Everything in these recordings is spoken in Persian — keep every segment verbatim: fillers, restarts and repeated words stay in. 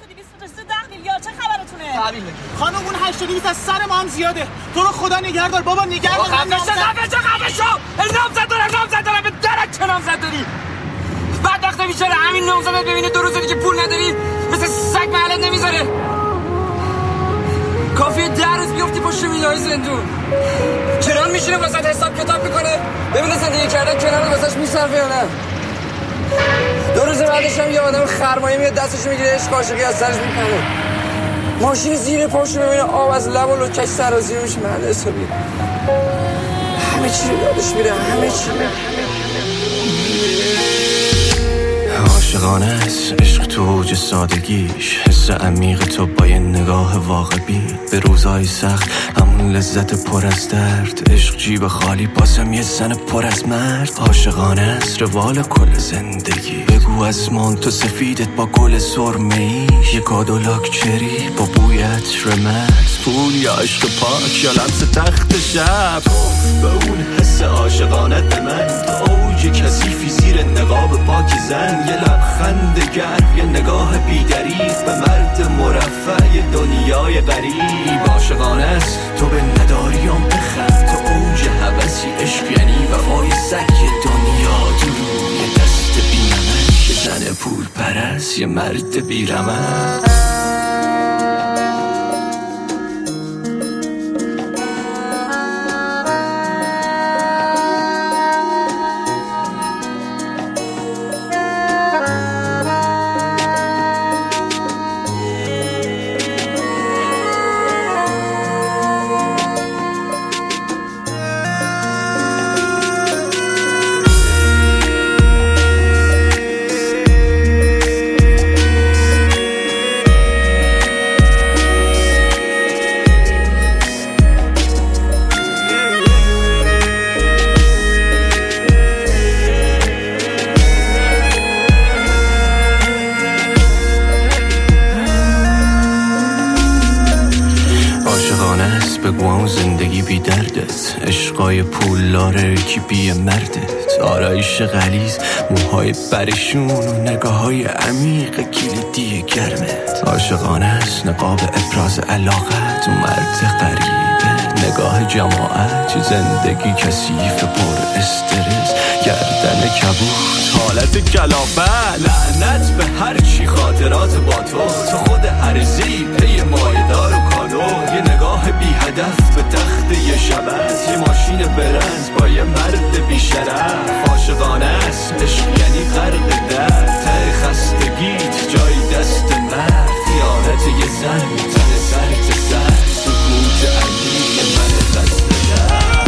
و دویست تا ده میلیارد. چه خبرتونه؟ تحویل بگیر خانم. اون هشت و دویست از سر ما هم زیاده. تو رو خدا نگهدار بابا، نگهدار. خفه شو خفه شو خفه شو. نامزد دارم نامزد دارم به درک چه نامزد داری؟ بعد وقتا بیچاره همین نامزدت ببینه دو روز دیگه پول نداری مثل سگ محلت نمیذاره. کافیه ده روز بیفتی پشت میلای زندون. کنان میشینه واسه حساب کتاب میکنه ببینه زندگی کردن کنان واسهش میصرفه یا نه. دو روز بعدش هم یه آدم خرمایه میاد دستش میگیره عشق عاشقی از سرش میکنه. ماشین زیر پاشو میبینه آب از لب و لکش سرازیر میشه محل حسابی. همه چی رو یادش میره همه چی. عاشقانه است عشق تو اوج سادگیش، حس عمیق تو با یه نگاه واقع بین به روزهای سخت همون لذت پر از درد. عشق جیب خالی باسم یه زن پر از مرد. عاشقانه است روال کل زندگی، بگو از مانتو سفیدت با گل سرمه‌ای، یه کادولاک چری با بوی عطر مغز، پول یا عشق پاک یا لمس تخت شب. به اون حس عاشقانت به من تو اوج کثیفی زیر نقاب پاک زن، یه لبخند گرم یه نگاه بی‌دریغ به مرد مرفه یه دنیای غریب. عاشقانه است تو به نداریام بخند، تو اوج هوسی عشق یعنی وفای سگ دنیا دور، یه دست بی‌نمک یه زن پول پرست یه مرد بی‌رمق. بگوام زندگی بی دردت، عشقای پولاره کی بی مردت، آرایش غلیظ موهای پریشون و نگاه های عمیق کلیدی گرمت. عاشقانه است نقاب ابراز علاقت و مرد غریبه، نگاه جماعت زندگی کثیف پر استرس، گردن کبوت حالت کلافت، لعنت به هر چی خاطرات با تو، تو خود هرزی پی مایدار و کانو، یه نگاه بی هدف به تخت یه شبت، یه ماشین برنز با یه مرد بی شرف. عاشقانه است عشق یعنی غرق درد، ته خستگیت جای دست مرد، خیانت یه زن تن سر تا سر، سکوت عمیق من خسته درد.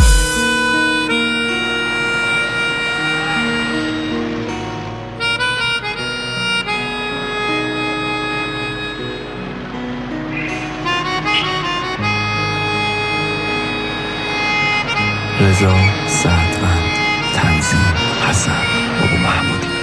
رضا سعدوند، تنظیم حسن ابو محمودی.